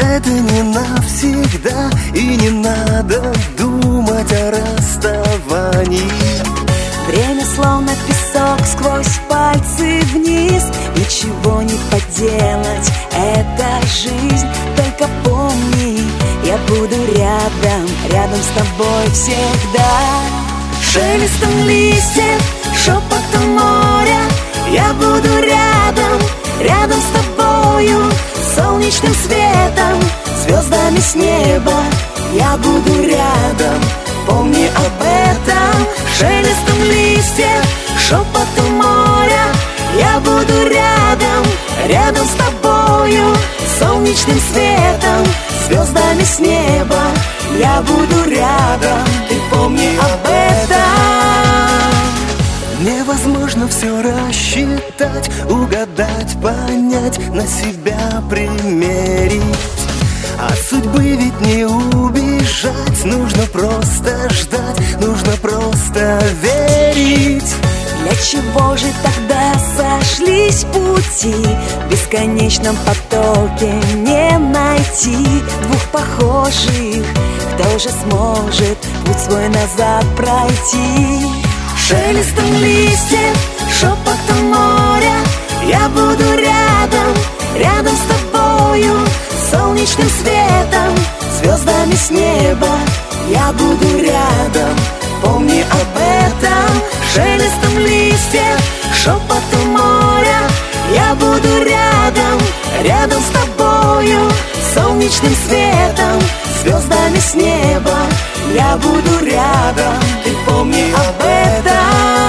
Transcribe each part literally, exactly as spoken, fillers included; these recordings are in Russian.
это не навсегда, и не надо думать о расставании. Время словно песок сквозь пальцы вниз. Ничего не поделать, это жизнь. Только помни, я буду рядом, рядом с тобой всегда. Шелестом листьев, шепотом моря, я буду рядом, рядом с тобою. Солнечным светом, звездами с неба, я буду рядом, помни об этом. Шелестом листьев, шепотом моря, я буду рядом, рядом с тобою. Солнечным светом, звездами с неба, я буду рядом, ты помни об этом. Невозможно все рассчитать, угадать, понять, на себя примерить. От судьбы ведь не убежать, нужно просто ждать, нужно просто верить. Для чего же тогда сошлись пути? В бесконечном потоке не найти двух похожих. Кто же сможет путь свой назад пройти? Шелестом листьев, шепотом моря, я буду рядом, рядом с тобою. Солнечным светом, звездами с неба, я буду рядом, помни об этом. Шелестом листьев, шепотом моря, я буду рядом, рядом с тобою. Солнечным светом, звездами с неба, я буду рядом, ты помни об этом.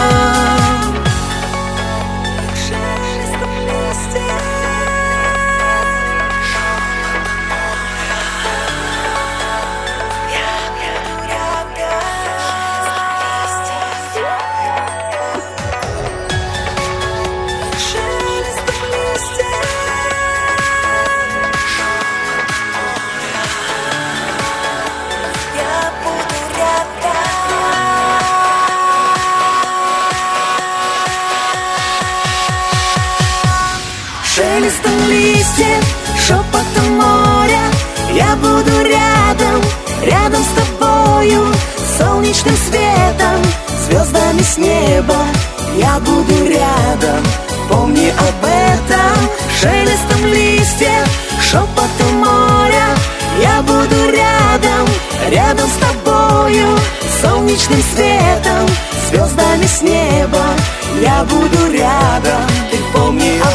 Шелестом листьев, шелестом листьев, шепотом моря, я буду рядом, рядом с тобою. Солнечным светом, звездами с неба, я буду рядом, помни об этом. Шелестом листьев, шепотом моря, я буду рядом, рядом с тобою. Солнечным светом, звездами с неба, я буду рядом, ты помни об этом.